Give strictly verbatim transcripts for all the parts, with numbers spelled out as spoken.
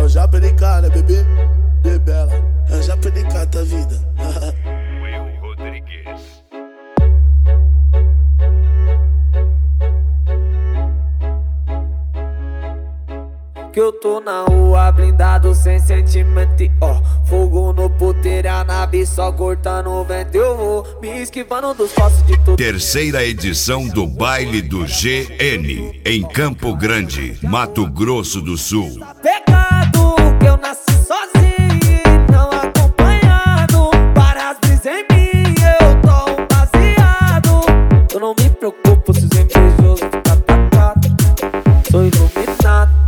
Eu já perdi cara, bebê, bebela. Eu já perdi cara da vida. Will Rodrigues. Que eu tô na rua blindado sem sentimento, ó. Fogo no puteiro, a nave só cortando o vento. Eu vou me esquivando dos fossos de tudo. Terceira edição do Baile do G N, em Campo Grande, Mato Grosso do Sul. Pecado que eu nasci sozinho e não acompanhado. Várias brisas em mim, eu tô um baseado. Eu não me preocupo se os invejosos ficam atacados. Sou iluminado.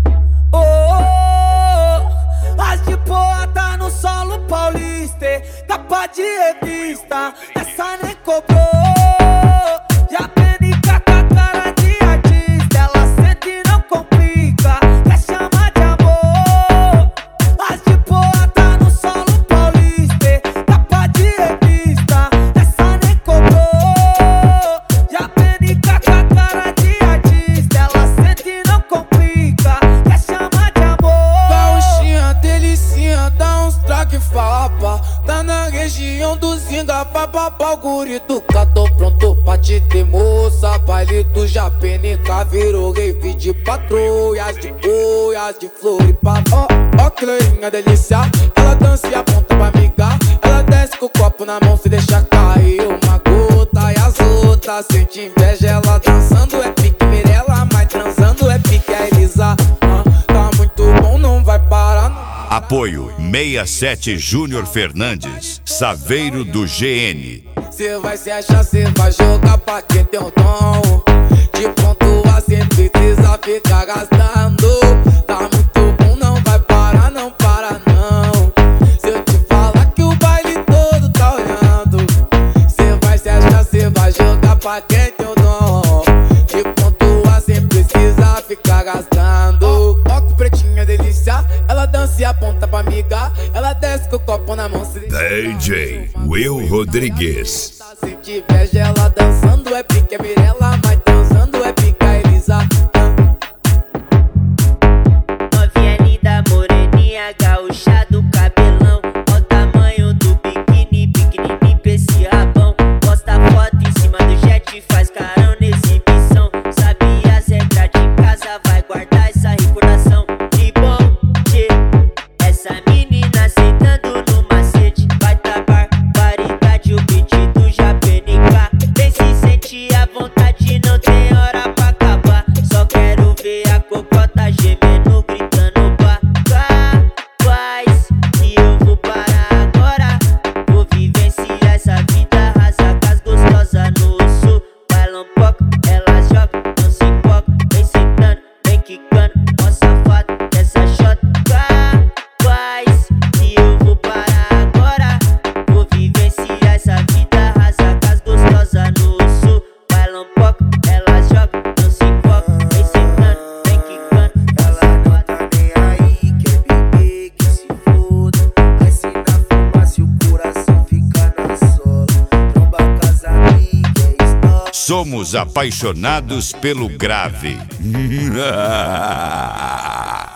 Capa de revista, essa nem cobrou. Já aprendi com a cara de artista. Ela sente e não complica, quer chamar de amor. As de boa tá no solo paulista. Capa de revista, essa nem cobrou. Já aprendi com a cara de artista. Ela sente e não complica, quer chamar de amor. Gauchinha, delicinha, dá uns traque fapa. Tá na região do Zinga, papapá, o guri do cá. Tô pronto pra te ter, moça. Baile do Japenica virou rave de patrulhas, de boias, de Floripa. Ó, ó que loirinha delícia, ela dança e aponta pra amiga. Ela desce com o copo na mão, se deixa cair uma gota. E as outras sente inveja, ela dançando é pique Mirella, mas transando é pique a Elisa. Ah, tá muito bom, não vai parar não. Apoio sessenta e sete Júnior Fernandes, Saveiro do G N. Cê vai se achar, cê vai jogar pra quem tem um tom. De pontua cê precisa ficar gastando. Tá muito bom, não vai parar, não para não. Se eu te falar que o baile todo tá olhando, cê vai se achar, cê vai jogar pra quem tem um dom. De pontua cê precisa ficar gastando. Ó que pretinha delícia, ela dança e aponta pra amiga. Ela desce com o copo na mão, se D J Will Rodrigues. sente inveja, ela dançando é pique a Mirella, mas dançando é pique a Elisa. Novinha linda, moreninha, gaúcha do cabelão. Ó o tamanho do biquíni, biquíni pra esse rabão. Posta foto em cima do jet, faz carão na exibição. Sabe as regras de casa, vai guardar essa recordação. De bom dia, essa menina sentando no macete. Vai tá barbaridade, o beat do Japenica. Vem se sentir à vontade, não tem hora pra acabar. Só quero ver a cocota gemendo, gritando pá, pá, faz que eu vou parar agora. Vou vivenciar essa vida, rasa com as gostosas no sul. Bailão pouco, elas jogam, não se empolga. Vem sentando, vem quicando, ó safado dessa shot. Pá, faz que eu vou parar agora. Vou vivenciar essa vida, rasa com as gostosas no sul. Bailão pouco, elas jogam, não se empolga. Vem sentando, vem quicando, ó Ela safado. não tá nem aí, quer beber, que se foda. Vai se na fumaça e o coração fica na sola. Tromba com as amigas, é história. Somos apaixonados pelo grave.